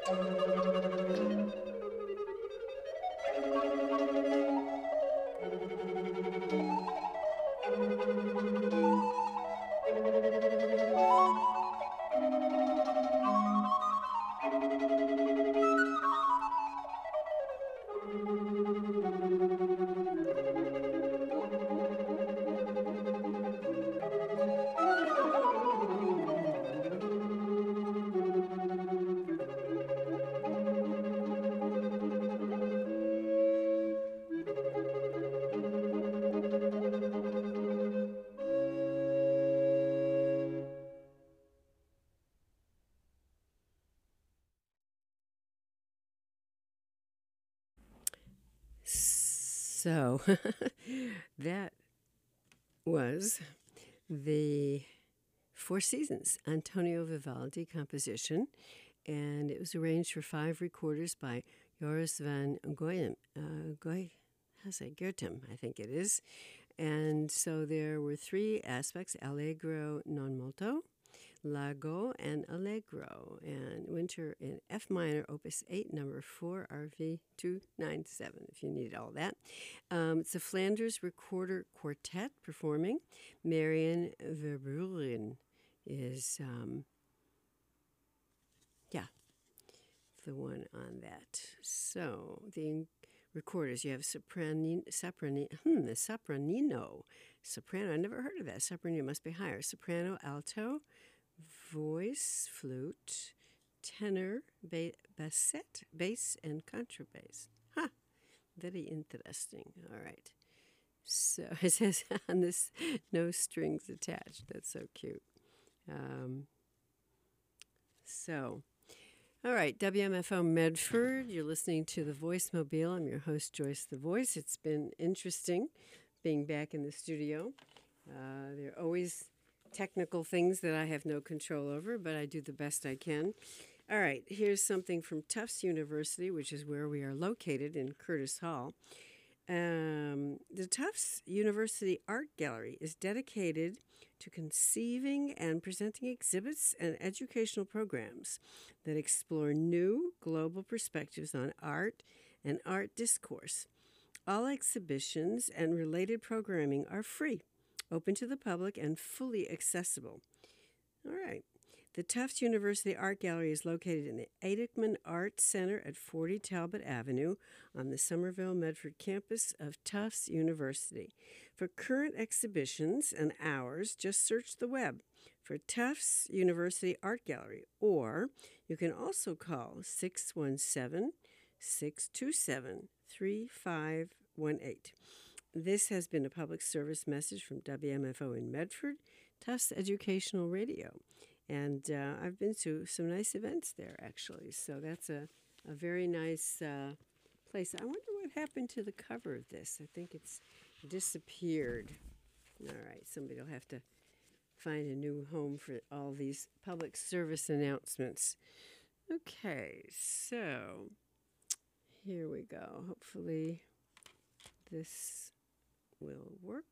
So that was the Four Seasons, Antonio Vivaldi composition, and it was arranged for 5 recorders by Joris van Goyem. Goethem, I think it is. And so there were 3 aspects: Allegro non molto, Largo, and Allegro, and Winter in F minor, Opus 8, number 4, RV 297, if you need all that. It's a Flanders Recorder Quartet performing. Marian Verbruggen is, the one on that. So the recorders, you have sopranino. Soprano, I never heard of that. Soprano must be higher. Soprano, alto, voice, flute, tenor, bassette, bass, and contrabass. Very interesting. All right. So it says on this, no strings attached. That's so cute. All right, WMFO Medford. You're listening to The Voice Mobile. I'm your host, Joyce the Voice. It's been interesting being back in the studio. There are always technical things that I have no control over, but I do the best I can. All right, here's something from Tufts University, which is where we are located in Curtis Hall. The Tufts University Art Gallery is dedicated to conceiving and presenting exhibits and educational programs that explore new global perspectives on art and art discourse. All exhibitions and related programming are free, open to the public, and fully accessible. All right. The Tufts University Art Gallery is located in the Eidikman Art Center at 40 Talbot Avenue on the Somerville Medford campus of Tufts University. For current exhibitions and hours, just search the web for Tufts University Art Gallery, or you can also call 617-627-3518. This has been a public service message from WMFO in Medford, Tufts Educational Radio. And I've been to some nice events there, actually. So that's a very nice place. I wonder what happened to the cover of this. I think it's disappeared. All right, somebody will have to find a new home for all these public service announcements. Okay, so here we go. Hopefully this will work.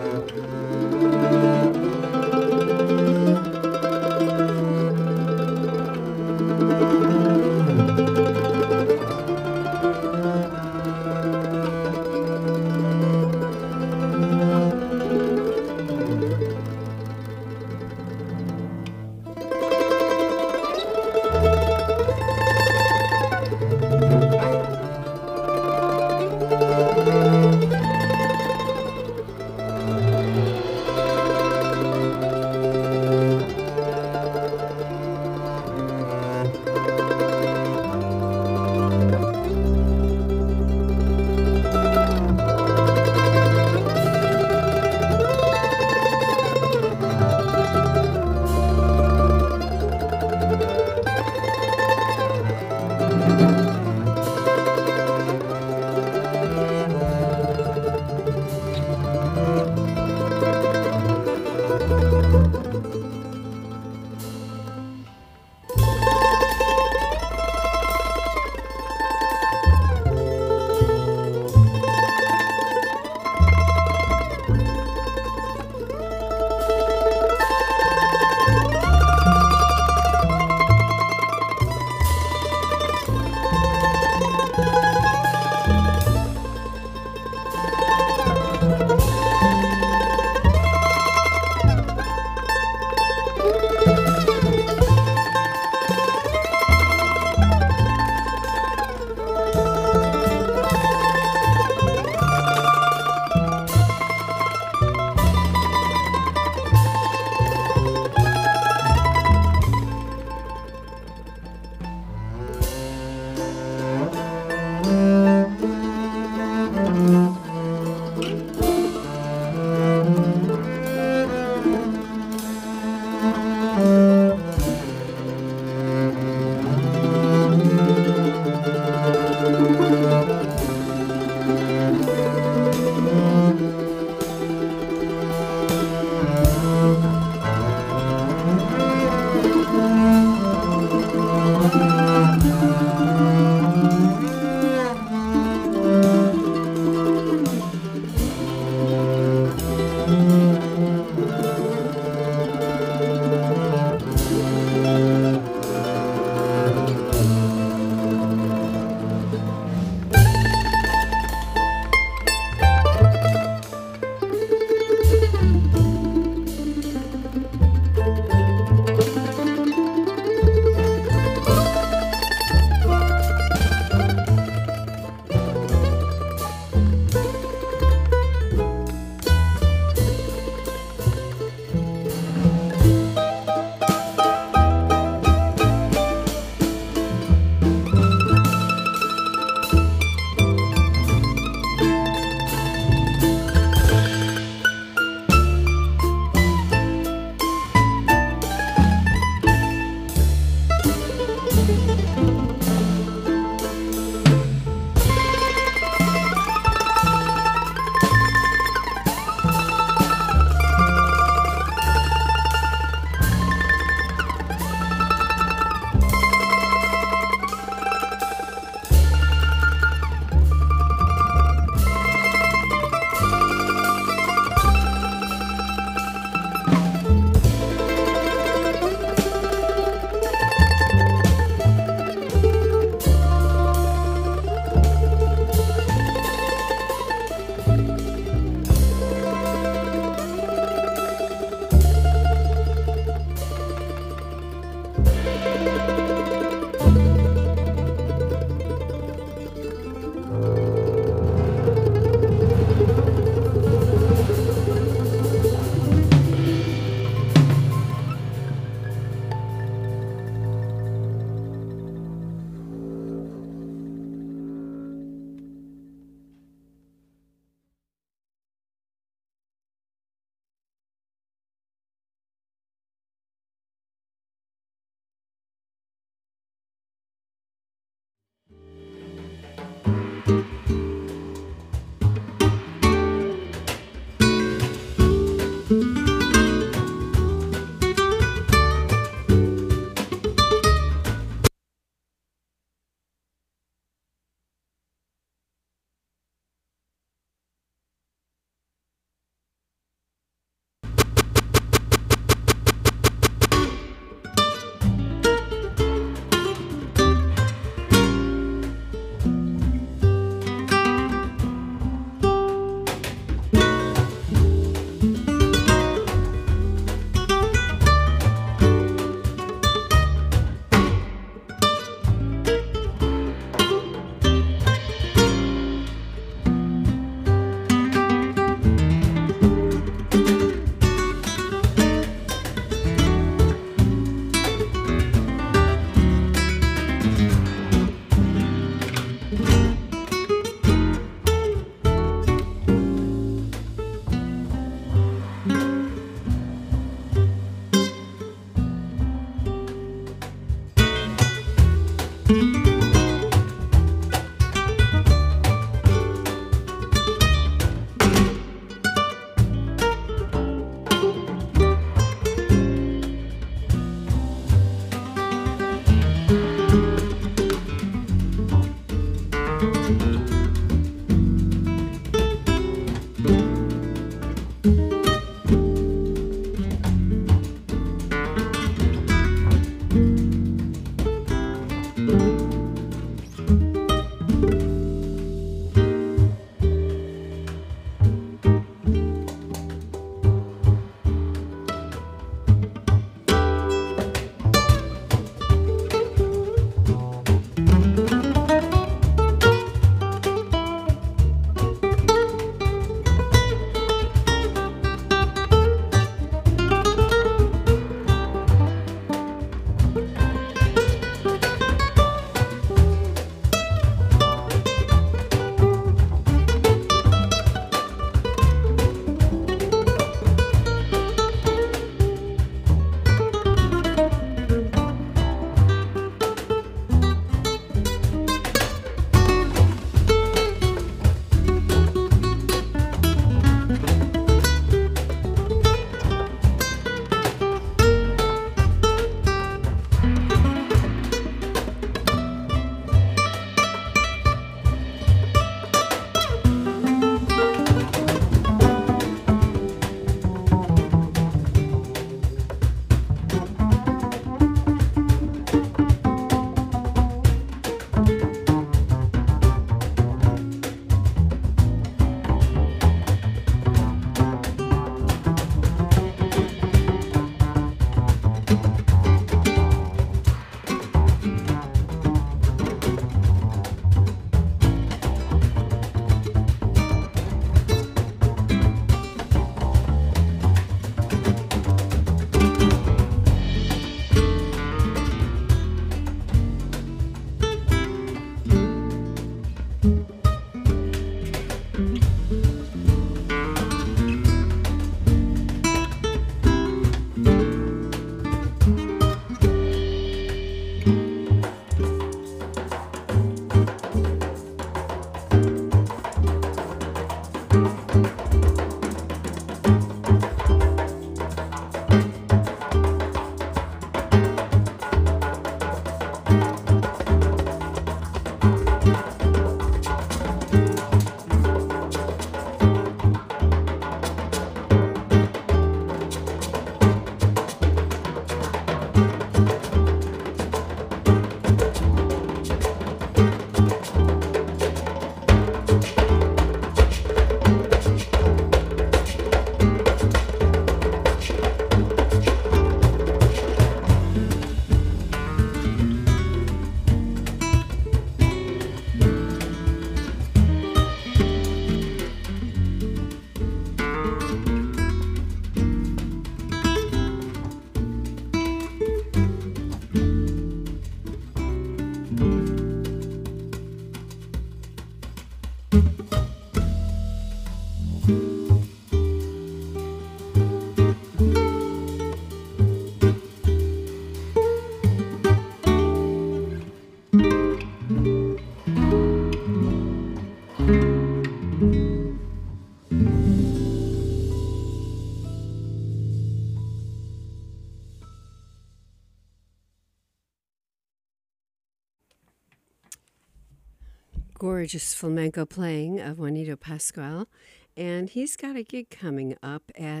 Gorgeous flamenco playing of Juanito Pascual, and he's got a gig coming up at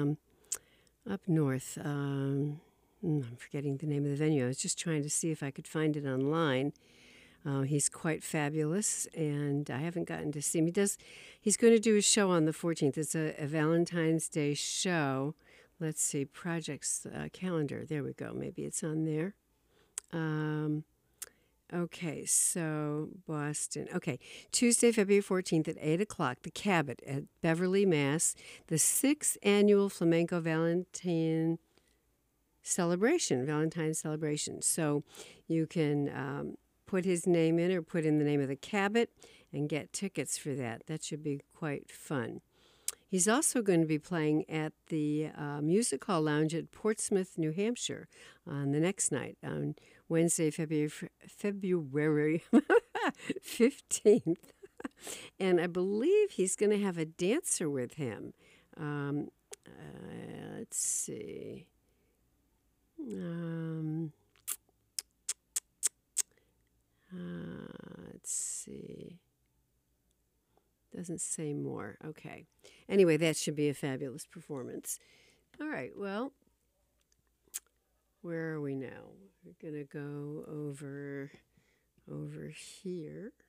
up north. I'm forgetting the name of the venue. I was just trying to see if I could find it online. He's quite fabulous, and I haven't gotten to see him. He's going to do a show on the 14th. It's a Valentine's Day show. Let's see, projects calendar. There we go. Maybe it's on there. Okay, so Boston. Okay, Tuesday, February 14th at 8 o'clock, the Cabot at Beverly, Mass., the 6th Annual Flamenco Valentine Celebration. So you can put his name in or put in the name of the Cabot and get tickets for that. That should be quite fun. He's also going to be playing at the Music Hall Lounge at Portsmouth, New Hampshire on the next night, on Wednesday, February 15th. And I believe he's going to have a dancer with him. Let's see. Let's see. Doesn't say more. Okay. Anyway, that should be a fabulous performance. All right. Well, where are we now? We're going to go over here.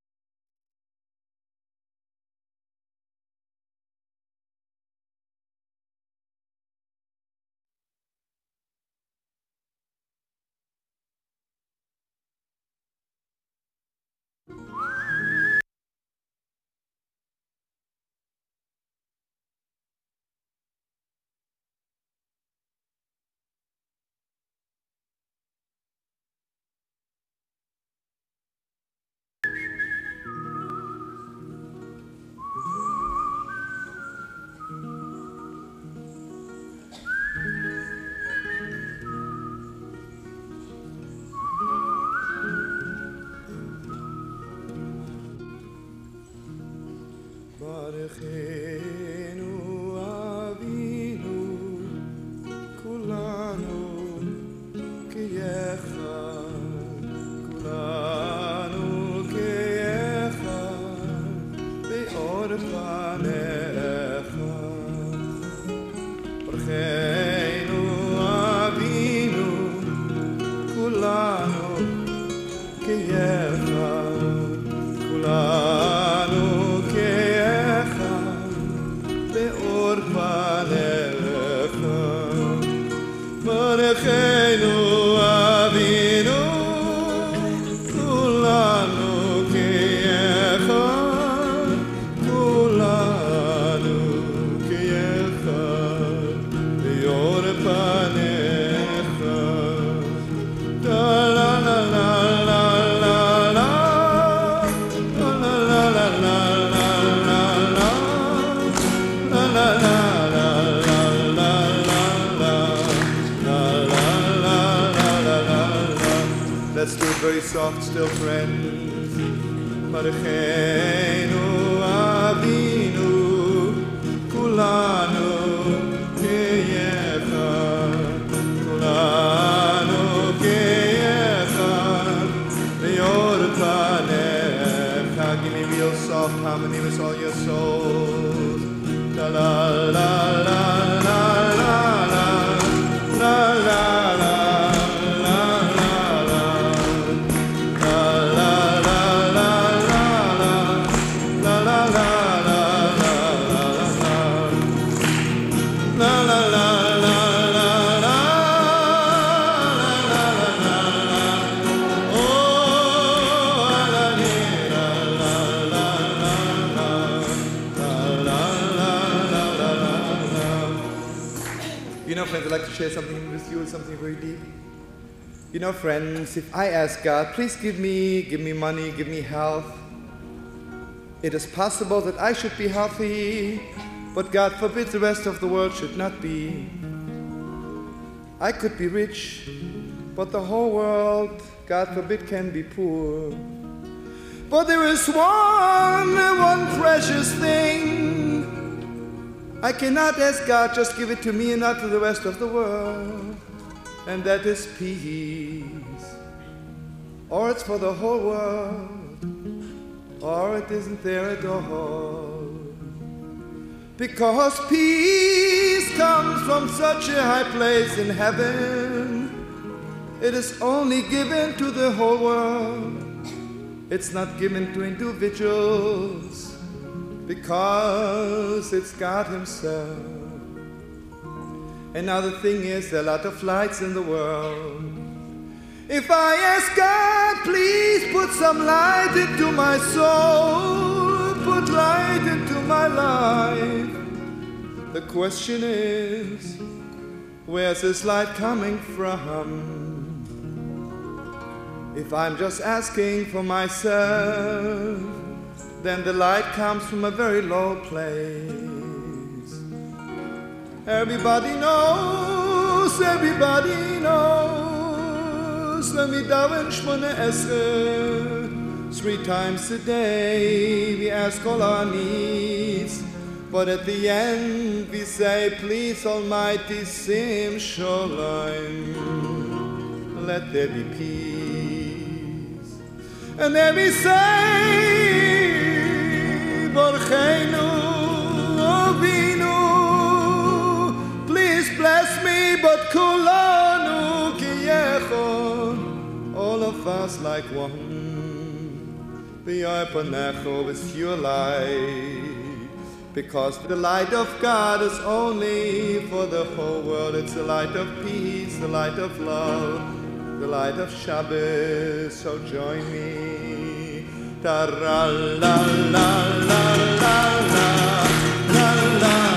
Let's do it very soft, still, friends. Baruchenu Avinu, kulanu k'yechad, kulanu k'yechad, v'yor panecha. Give me real soft harmony with all your souls. La la la la la la la la la. Friends, I'd like to share something with you, something very deep. You know, friends, if I ask God, please give me money, give me health, it is possible that I should be healthy, but God forbid the rest of the world should not be. I could be rich, but the whole world, God forbid, can be poor. But there is one precious thing. I cannot ask God, just give it to me and not to the rest of the world. And that is peace. Or it's for the whole world. Or it isn't there at all. Because peace comes from such a high place in heaven. It is only given to the whole world. It's not given to individuals. Because it's God Himself. And now the thing is, there are a lot of lights in the world. If I ask God, please put some light into my soul, put light into my life. The question is, where's this light coming from? If I'm just asking for myself, then the light comes from a very low place. Everybody knows, everybody knows. When we daven Shmona Esrei, 3 times a day, we ask all our needs. But at the end we say, please Almighty, Sim Shalom, let there be peace. And then we say, Borcheinu Avinu, please bless me, but Kulanu Kiyechon, all of us like one. V'yarpanecho with your light. Because the light of God is only for the whole world. It's the light of peace, the light of love, the light of Shabbos. So join me. Ta-ra-la-la-la-la-la-la-la.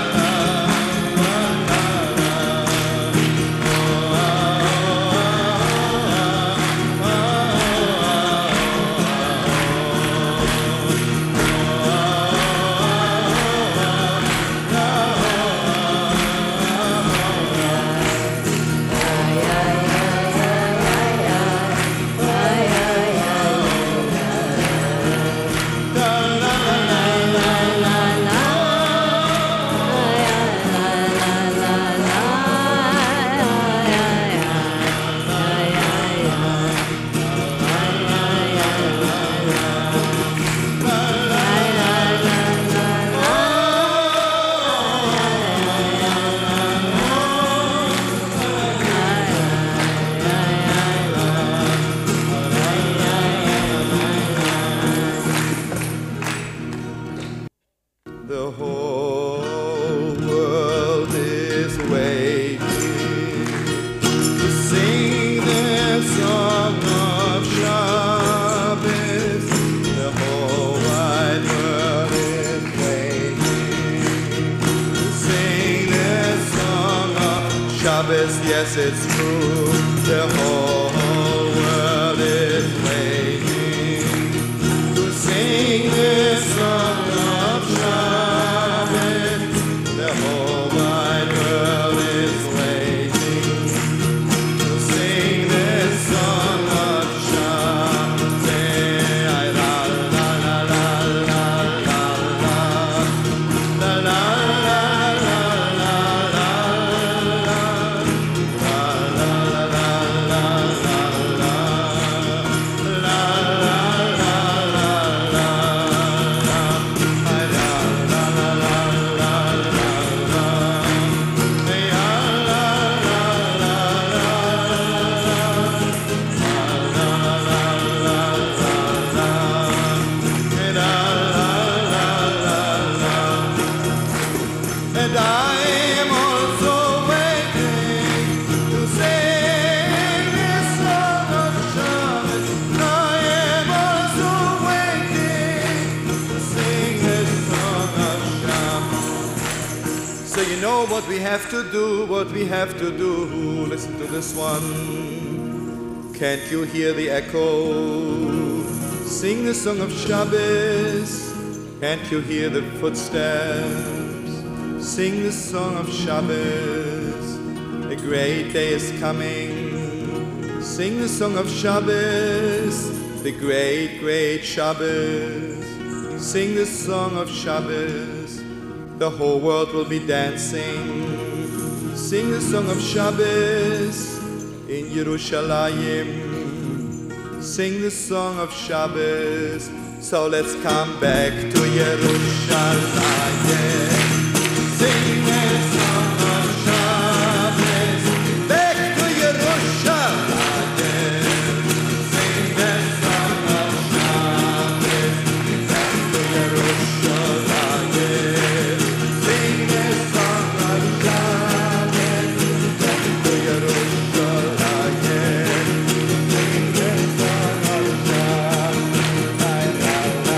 The whole world is waiting to sing the song of Shabbos. The whole wide world is waiting to sing the song of Shabbos. Yes, it's true. The whole world is waiting to sing the song of Shabbos. The whole wide world is waiting to sing this song of Shabbos. La la la la la la la la la And I am also waiting to sing this song of Shabbos. I am also waiting to sing this song of Shabbos. So you know what we have to do, what we have to do. Listen to this one. Can't you hear the echo? Sing the song of Shabbos. Can't you hear the footsteps? Sing the song of Shabbos. A great day is coming. Sing the song of Shabbos. The great, great Shabbos. Sing the song of Shabbos. The whole world will be dancing. Sing the song of Shabbos in Yerushalayim. Sing the song of Shabbos. So let's come back to Yerushalayim. Sing the song of Shabbos, back to Yerushalayim. Sing the song of Shabbos, back to Yerushalayim. Sing the song of Shabbos, back to Yerushalayim. Sing the song of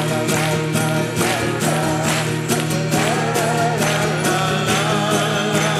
Shabbos, la la la la la la la.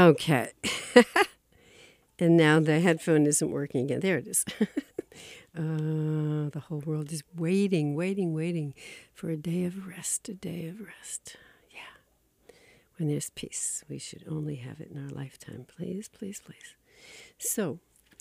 Okay. And now the headphone isn't working again. There it is. The whole world is waiting, waiting, waiting for a day of rest, a day of rest. Yeah. When there's peace, we should only have it in our lifetime. Please, please, please. So,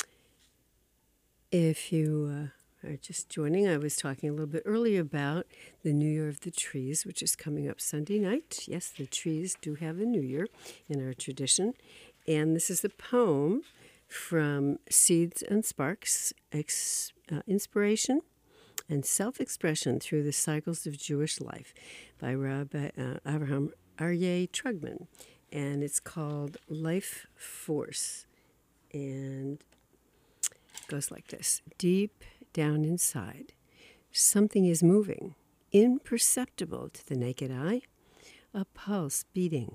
if you are just joining, I was talking a little bit earlier about the New Year of the Trees, which is coming up Sunday night. Yes, the trees do have a New Year in our tradition. And this is a poem from Seeds and Sparks, Inspiration and Self-Expression Through the Cycles of Jewish Life by Rabbi Avraham Aryeh Trugman. And it's called Life Force. And it goes like this. Deep down inside, something is moving, imperceptible to the naked eye, a pulse beating,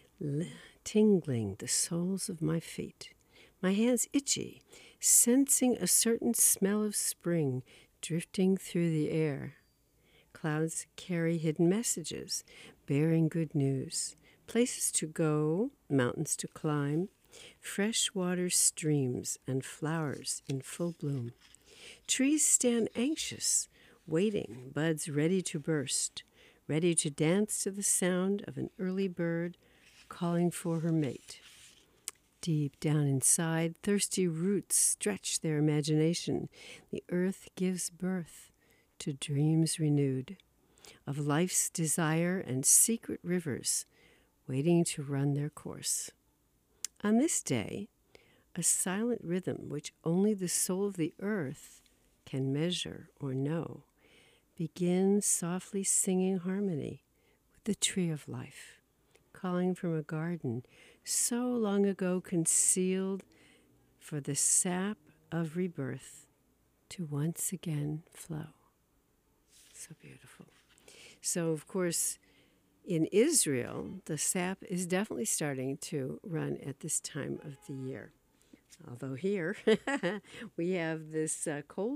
tingling the soles of my feet. My hands itchy, sensing a certain smell of spring drifting through the air. Clouds carry hidden messages, bearing good news. Places to go, mountains to climb, fresh water streams and flowers in full bloom. Trees stand anxious, waiting, buds ready to burst, ready to dance to the sound of an early bird calling for her mate. Deep down inside, thirsty roots stretch their imagination. The earth gives birth to dreams renewed of life's desire and secret rivers waiting to run their course. On this day, a silent rhythm which only the soul of the earth can measure or know begins softly singing harmony with the tree of life, calling from a garden so long ago concealed for the sap of rebirth to once again flow. So beautiful. So, of course, in Israel, the sap is definitely starting to run at this time of the year. Although here, we have this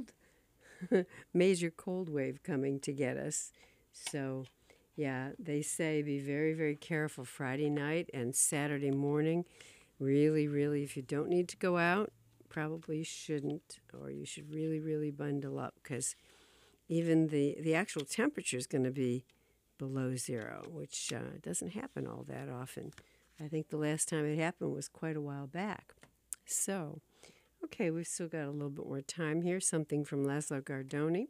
major cold wave coming to get us. So, yeah, they say be very, very careful Friday night and Saturday morning. Really, really, if you don't need to go out, probably shouldn't, or you should really, really bundle up because even the actual temperature is going to be below zero, which doesn't happen all that often. I think the last time it happened was quite a while back. So, okay, we've still got a little bit more time here. Something from Laszlo Gardoni.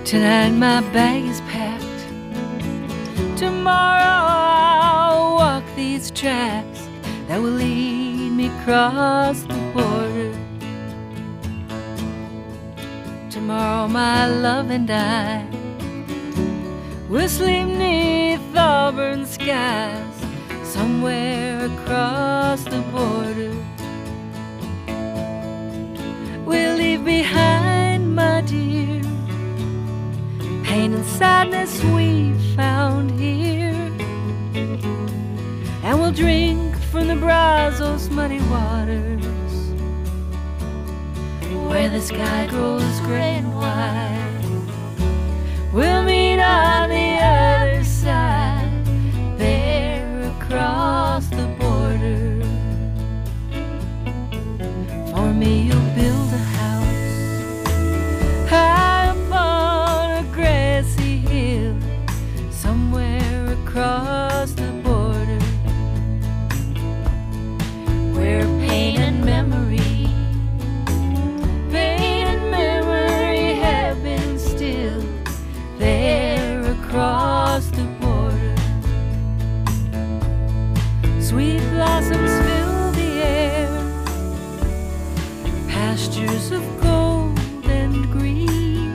Tonight my bag is packed. Tomorrow I'll walk these tracks that will lead me across the border. Tomorrow my love and I will sleep neath auburn skies somewhere across the border. We'll leave behind, my dear, pain and sadness we found here, and we'll drink from the Brazos muddy waters, where the sky grows gray and white. We'll meet on the other side, there across the border. For me you'll build a house high upon a grassy hill, somewhere across the border, where pain and memory have been still, there across the border. Sweet blossoms fill the air, pastures of gold and green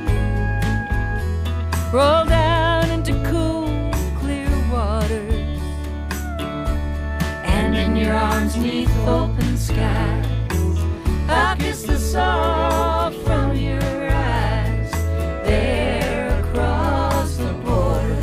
roll down into cool, clear waters, and in your arms neath open skies I'll kiss the salt from your eyes, there across the border.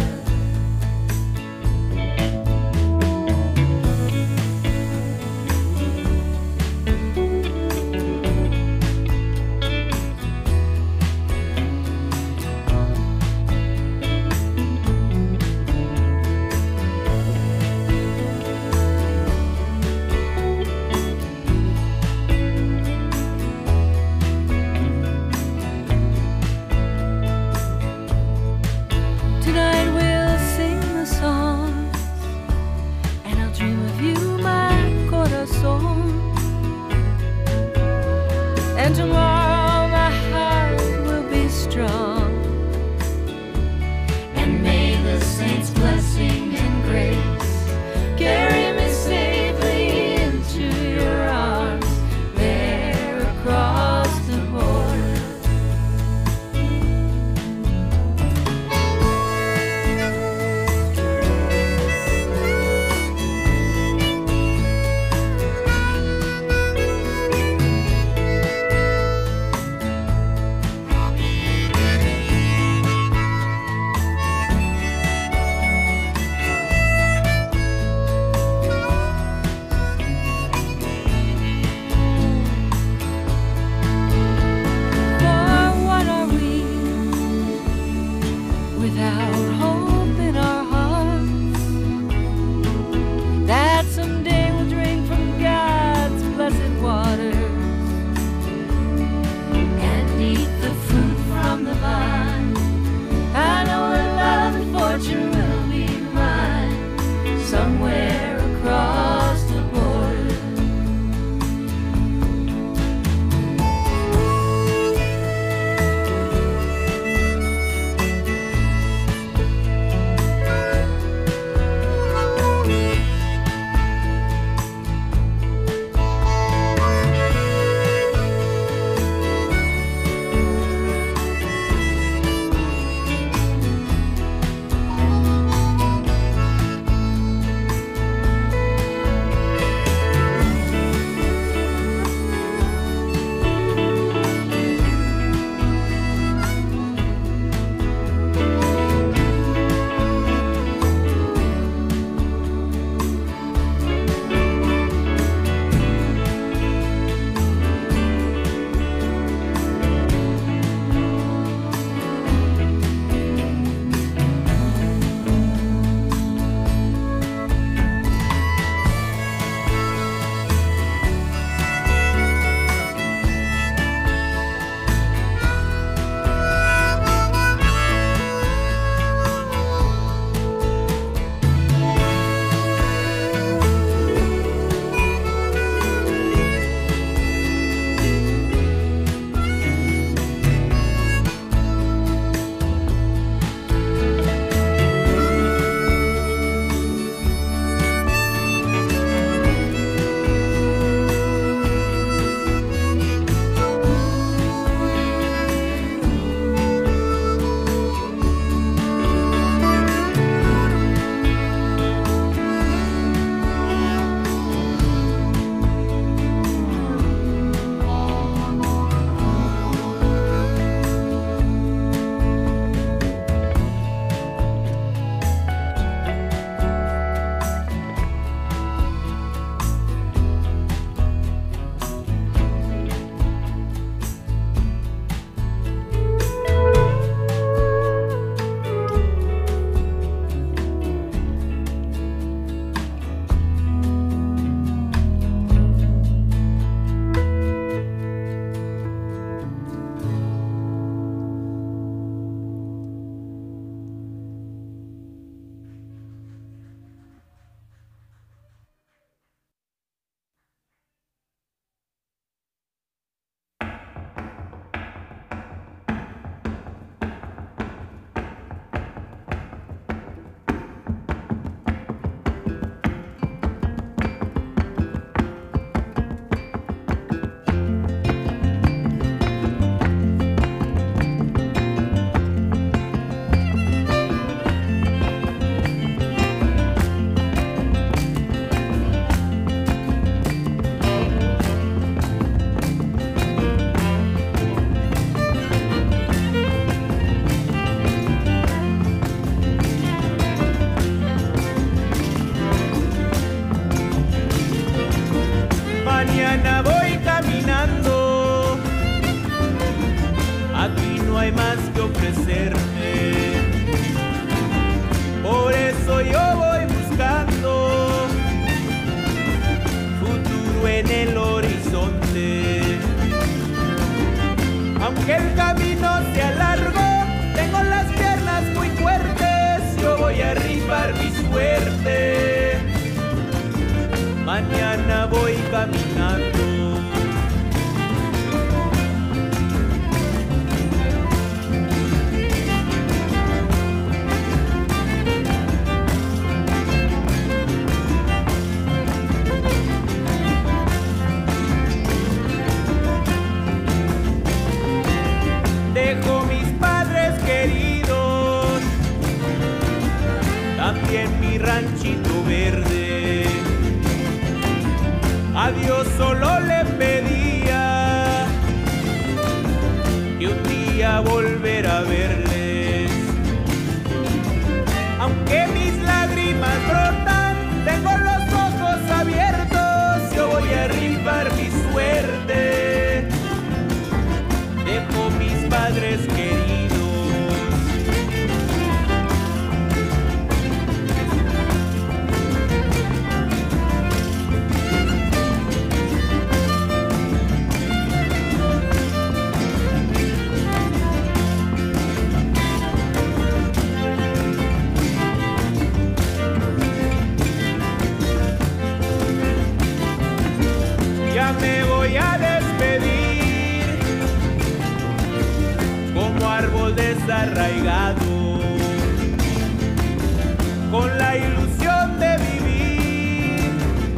Mañana voy caminando, aquí no hay más que ofrecerme. Por eso yo voy buscando futuro en el horizonte. Aunque el camino sea largo, tengo las piernas muy fuertes, yo voy a rifar mi suerte. Mañana voy caminando. Dejo mis padres queridos, también mi ranchito verde. A Dios solo le pedía que un día volver a verles. Aunque mis lágrimas brotan, tengo los ojos abiertos, yo voy a rifar mi suerte. Dejo mis padres queridos. Ya me voy a despedir como árbol desarraigado, con la ilusión de vivir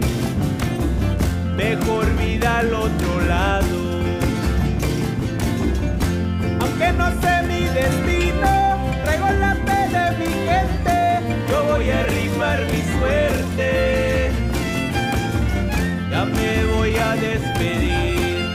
mejor vida al otro lado. Aunque no sé mi destino, traigo la fe de mi gente, yo voy a rifar mi suerte. Ya me voy a despedir.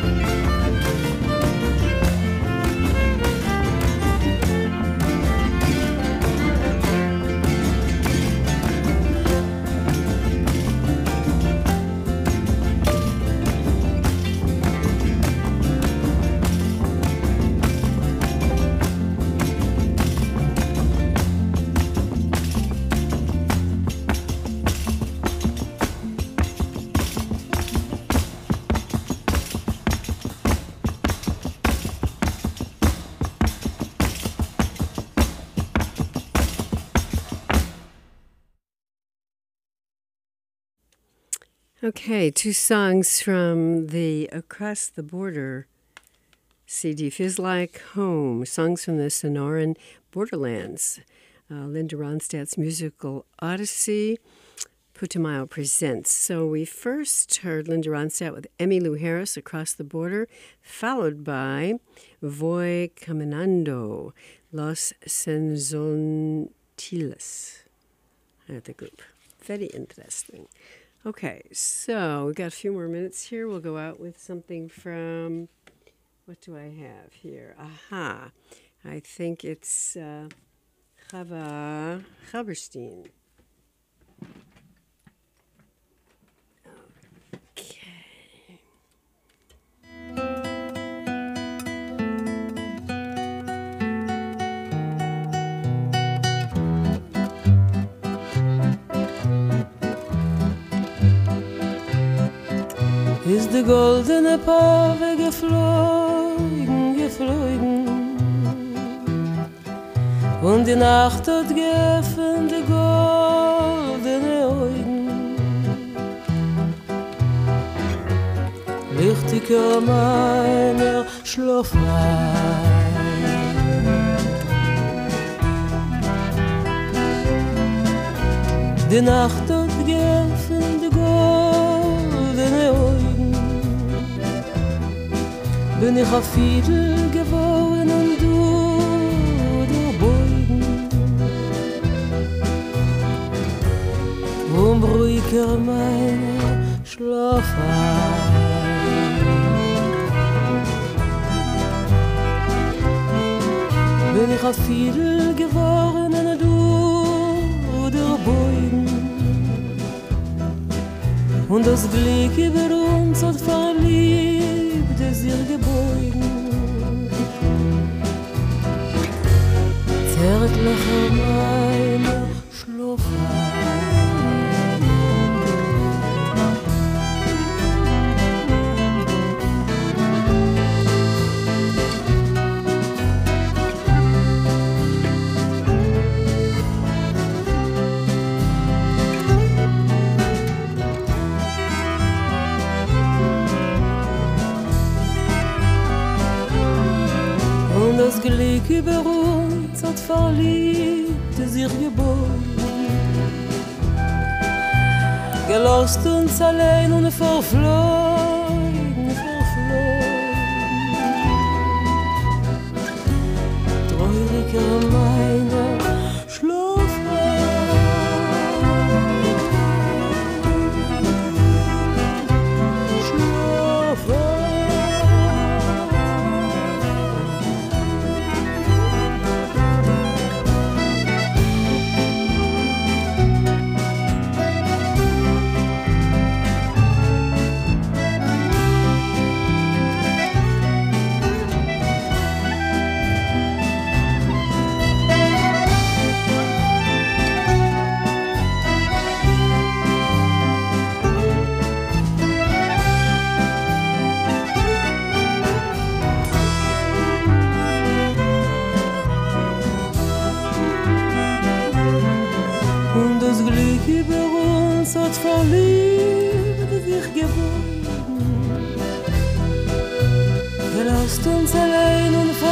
Okay, two songs from the Across the Border CD. Feels Like Home, songs from the Sonoran Borderlands. Linda Ronstadt's musical odyssey, Putumayo presents. So we first heard Linda Ronstadt with Emmylou Harris, Across the Border, followed by Voy Caminando, Los Senzontiles, at the group. Very interesting. Okay, so we've got a few more minutes here. We'll go out with something from, what do I have here? Aha, I think it's Chava Haberstein. Okay. Ist die goldene Pave geflogen, geflogen, und die Nacht hat geöffnet die goldene Augen. Lichtiger meiner Schlafwein, die Nacht hat geöffnet die goldene Augen. Bin ich auf Fiedel geworden und du der Beugen. Ruhiger meine Schlafwein. Bin ich auf Fiedel geworden und du der Beugen. Und das Glück über uns hat verliebt, es ihr gebeugen. Zärtlicher meiner das Glück über uns hat verliebt, es ihr geboren. Gelost uns allein und verflogen, Trauriger meiner das Glück über uns hat verliebt, sich gewonnen. Gelasst uns allein und